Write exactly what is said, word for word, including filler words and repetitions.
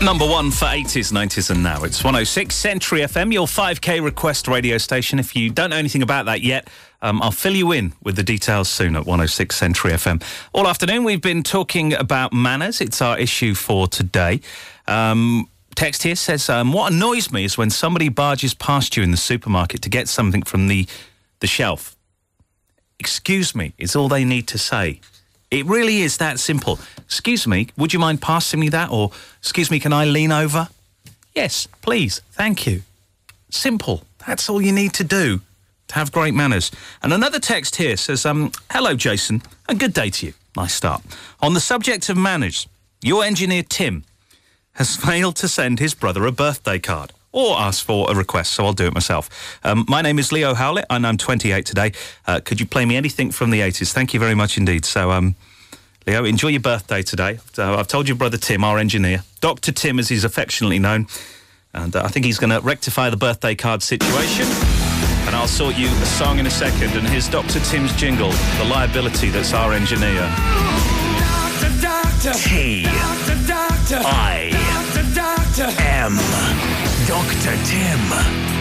Number one for eighties, nineties and now. It's one oh six Century F M, your five K request radio station. If you don't know anything about that yet, um, I'll fill you in with the details soon at one oh six Century F M. All afternoon we've been talking about manners. It's our issue for today. Um, text here says, um, what annoys me is when somebody barges past you in the supermarket to get something from the, the shelf. Excuse me is all they need to say. It really is that simple. Excuse me, would you mind passing me that? Or, excuse me, can I lean over? Yes, please, thank you. Simple. That's all you need to do to have great manners. And another text here says, um, hello, Jason, and good day to you. Nice start. On the subject of manners, your engineer, Tim, has failed to send his brother a birthday card or ask for a request, so I'll do it myself. Um, my name is Leo Howlett, and I'm twenty-eight today. Uh, could you play me anything from the eighties? Thank you very much indeed. So, um, Leo, enjoy your birthday today. Uh, I've told your brother Tim, our engineer, Doctor Tim as he's affectionately known, and uh, I think he's going to rectify the birthday card situation, and I'll sort you a song in a second, and here's Doctor Tim's jingle, the liability that's our engineer. Doctor, doctor, T doctor, doctor, I doctor, doctor, M Doctor Tim.